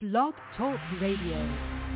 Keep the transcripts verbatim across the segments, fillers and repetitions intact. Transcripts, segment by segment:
Blog Talk Radio.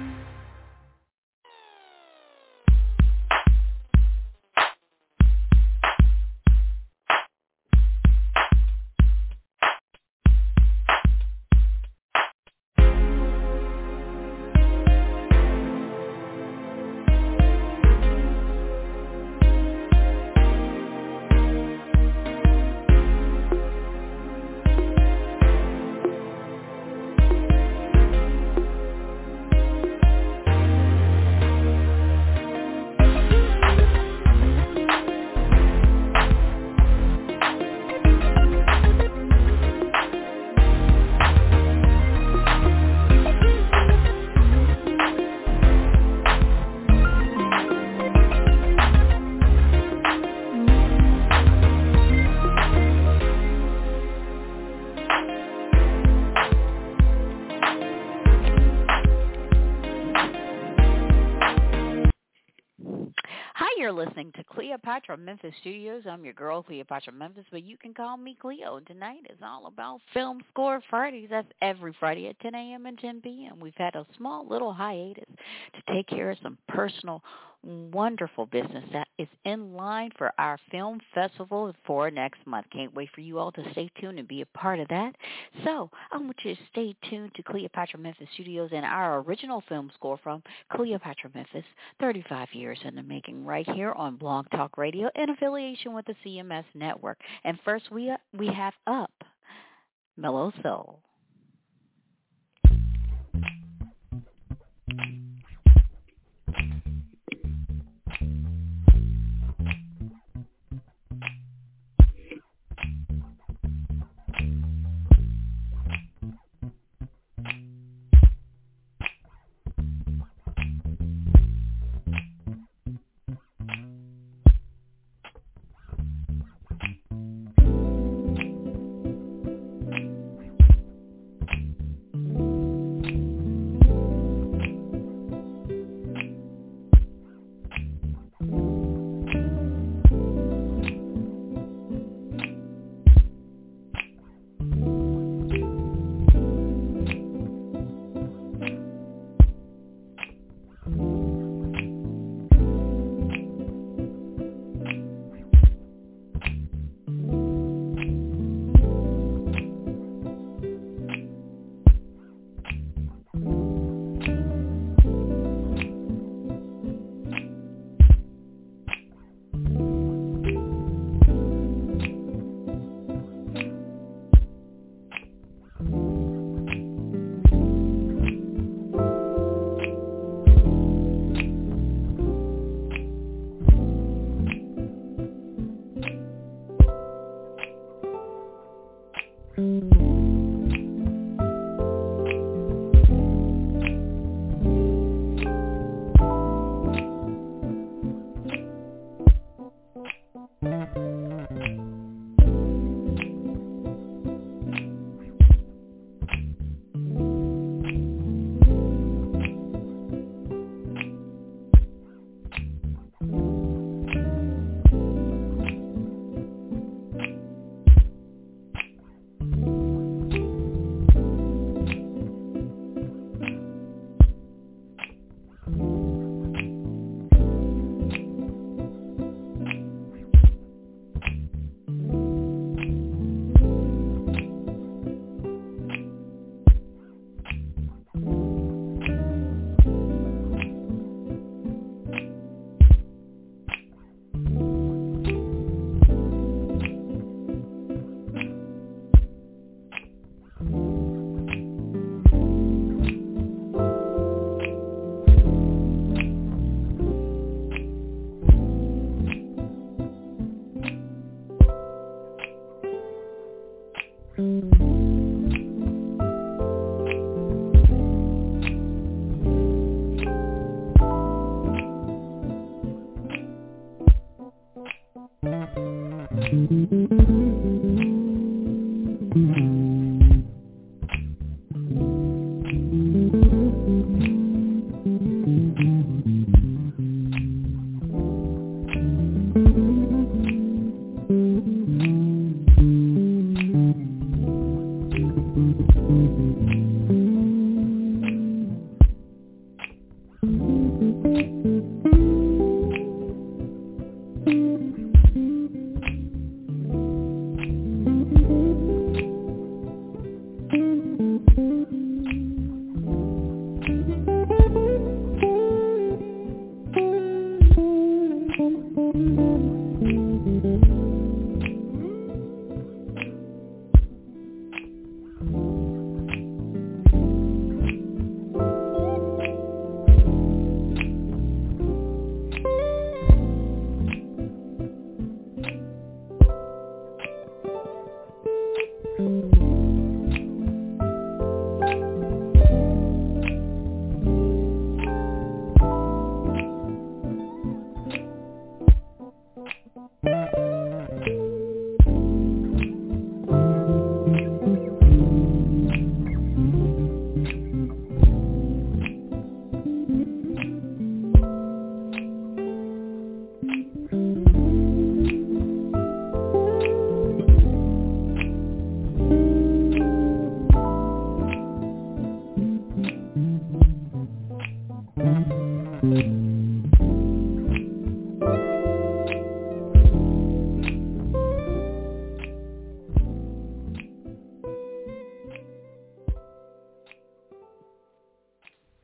Listening to Cleopatra Memphis Studios. I'm your girl, Cleopatra Memphis, but you can call me Cleo. Tonight is all about Film Score Fridays. That's every Friday at ten a.m. and ten p.m. We've had a small little hiatus to take care of some personal, wonderful business that is in line for our film festival for next month. Can't wait for you all to stay tuned and be a part of that. So I want you to stay tuned to Cleopatra Memphis Studios and our original film score from Cleopatra Memphis, thirty-five years in the making, right here on Blog Talk Radio in affiliation with the C M S Network. And first we we have up Mellow Soul.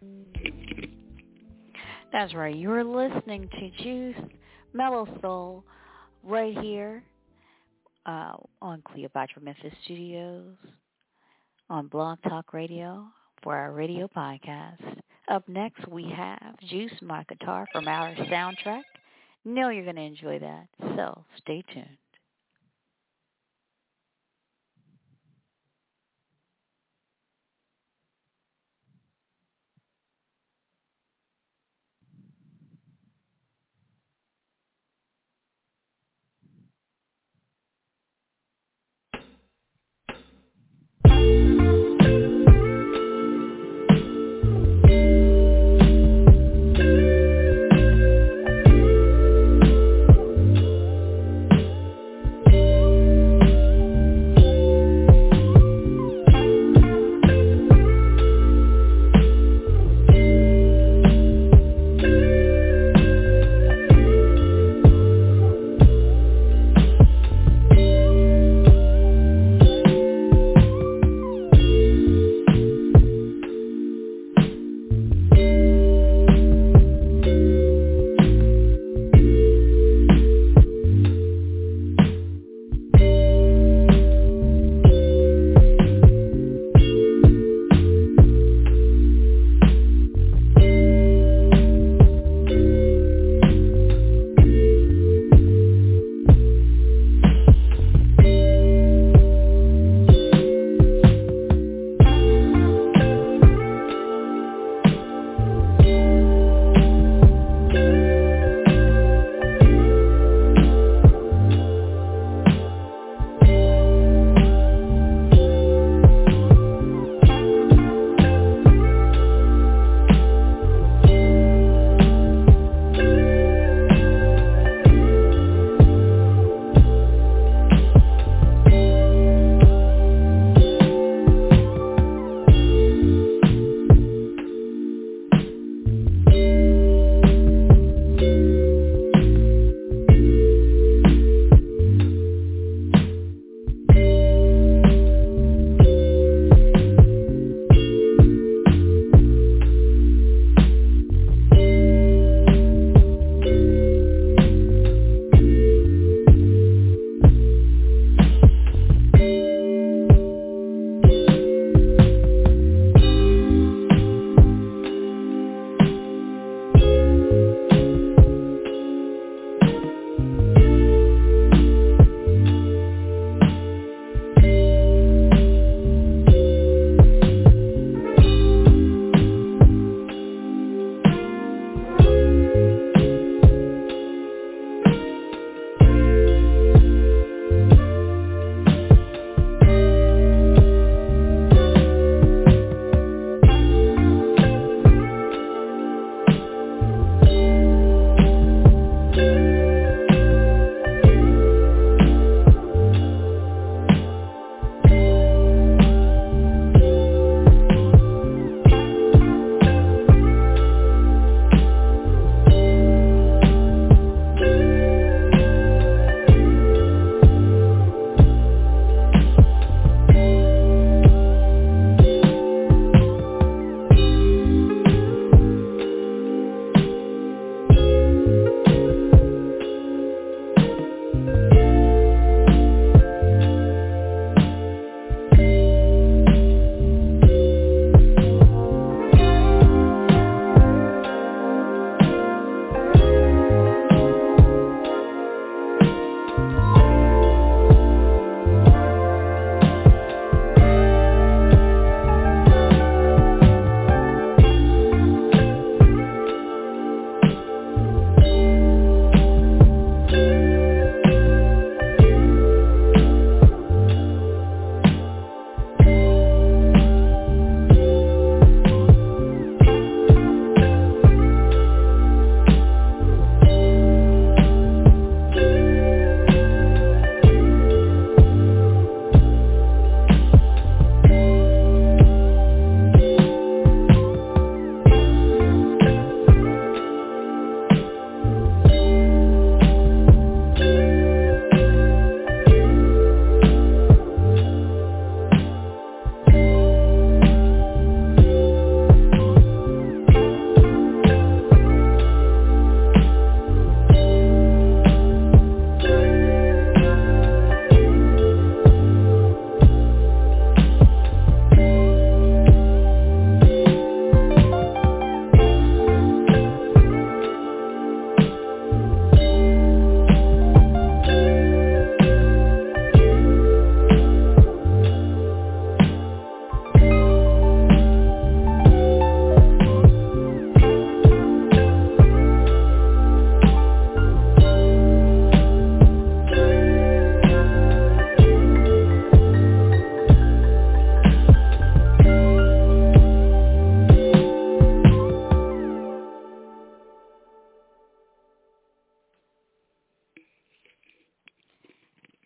That's right. You're listening to Juice Mellow Soul right here uh, on Cleopatra Memphis Studios on Blog Talk Radio for our radio podcast. Up next, we have Juice My Guitar from our soundtrack. Know you're going to enjoy that, so stay tuned.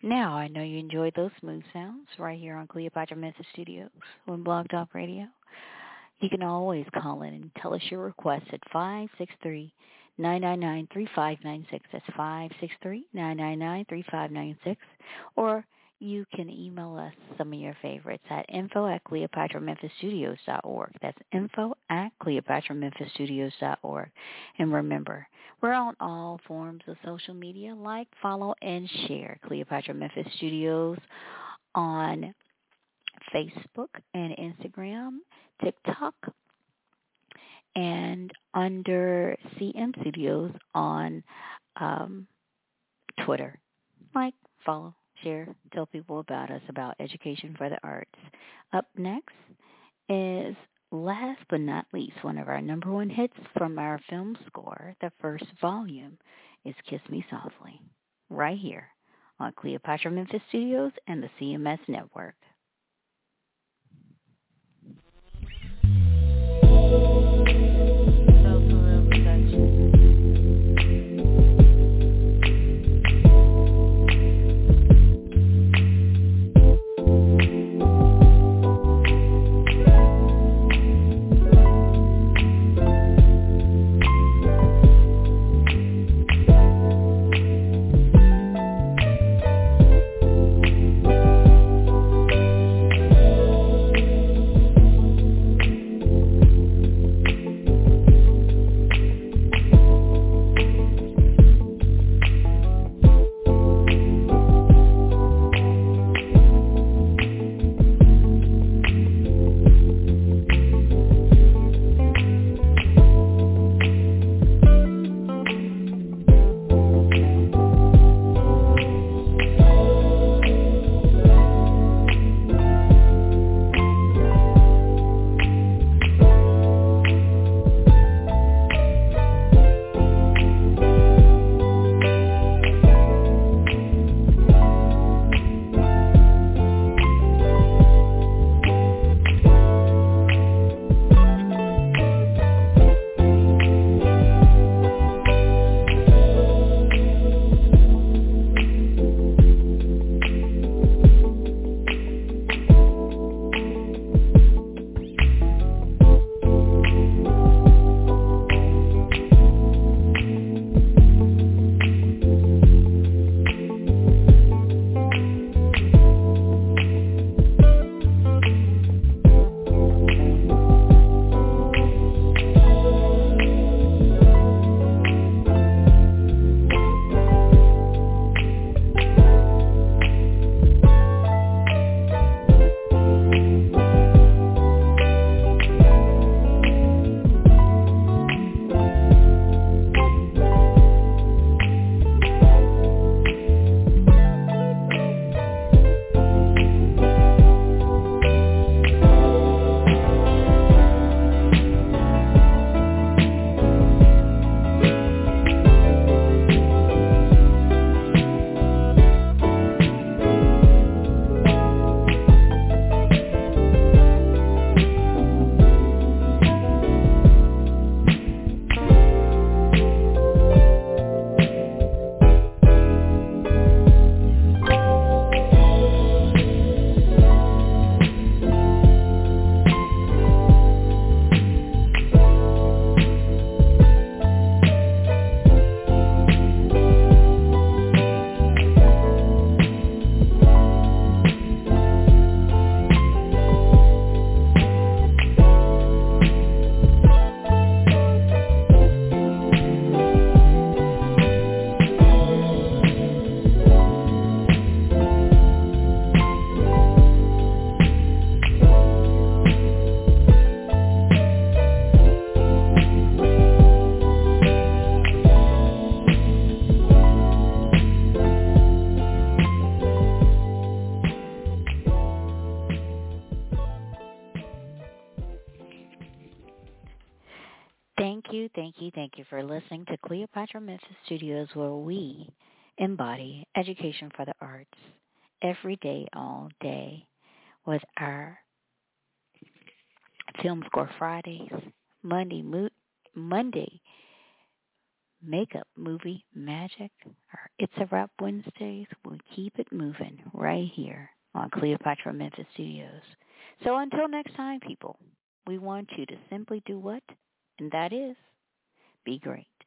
Now, I know you enjoyed those smooth sounds right here on Cleopatra Memphis Studios on Blog Talk Radio. You can always call in and tell us your request at five six three, nine nine nine, three five nine six. That's five six three, nine nine nine, three five nine six. Or you can email us some of your favorites at info at cleopatra memphis studios dot org. That's info at cleopatra memphis studios dot org. And remember, we're on all forms of social media. Like, follow, and share Cleopatra Memphis Studios on Facebook and Instagram, TikTok, and under C M Studios on um, Twitter. Like, follow, share, tell people about us, about Education for the Arts. Up next is, last but not least, one of our number one hits from our film score, the first volume, is Kiss Me Softly, right here on Cleopatra Memphis Studios and the C M S Network. Thank you, thank you, thank you for listening to Cleopatra Memphis Studios, where we embody education for the arts every day, all day, with our Film Score Fridays, Monday, Mo- Monday makeup, movie, magic, or It's a Wrap Wednesdays. We keep it moving right here on Cleopatra Memphis Studios. So until next time, people, we want you to simply do what? And that is, be great.